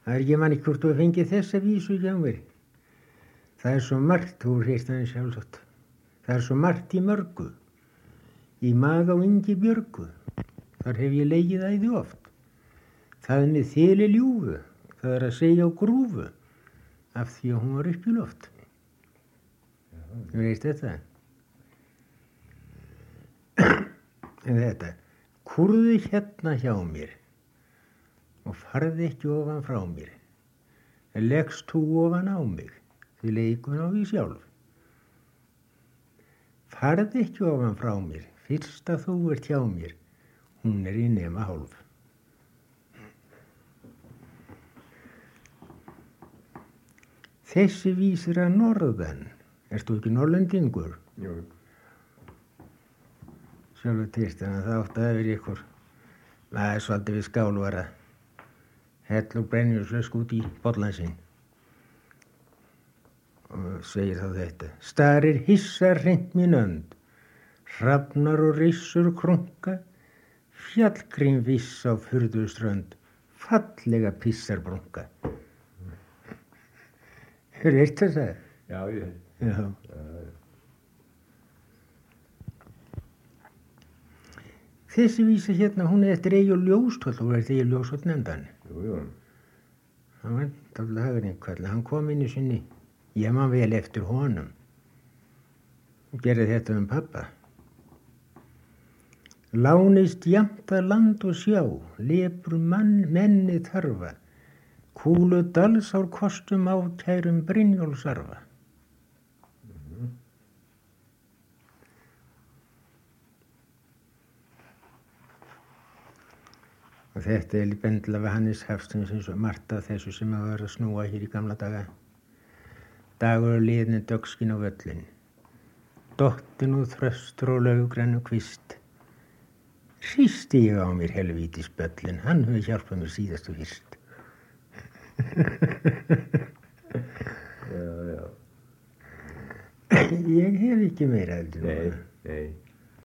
Það ekki manni hvort þú fengið þessa vísu hjá mér. Það svo margt, þú hreist hann sjálfsagt. Það svo margt í mörgu. Í maga og Ingi Björgu. Þar hef ég legið æði oft. Það með þeli ljúfu. Það að segja á grúfu. Af því að hún var upp í loft. Þú veist þetta? En þetta. Kúrðu hérna hjá mér. Og farði ekki ofan frá mér. Leggst þú ofan á mig. Því leikun á því sjálf. Farði ekki ofan frá mér. Fyrst að þú ert hjá mér. Hún í nema hálf. Þessi vísir að norðan. Ertu ekki norrlendingur? Jú. Sjálfur týrst, þannig að það átti að vera ykkur. Það svolítið við skálvara. Hell og brennjurslösk út í bollan sinn. Og segir þá þetta. Starir hissar hreint mín önd. Hrafnar og rissur krunka. Fjallgrín viss á furðuströnd. Fallega pissar brunka. Hefur eitt að það? Já, ég. Já. Þessi vísa hérna, hún eftir Eyjólf Ljóstóll og eftir Eyjólf Ljóstóll nefndan. Jú. Hann var dálítið hagurinn kvöld. Hann kom inn í sinni. Ég man vel eftir honum. Og gerði þetta pappa. Lánist jafnt að land og sjá. Lepur menni þarfa. Kúlu dalsár kostum á kærum Brynjólfsarfa. Og þetta bendla við Hannes Hafsteins eins og margt af þessu sem að vera að snúa hér í gamla daga. Dagur og liðni dögskin á völlin. Dottin og þröstur og laugrenn og kvist. Hristi ég á mér helvítis böllin, hann hefur hjálpað mér síðast og fyrst. Já. Ég hef ekki meira heldur. Nei.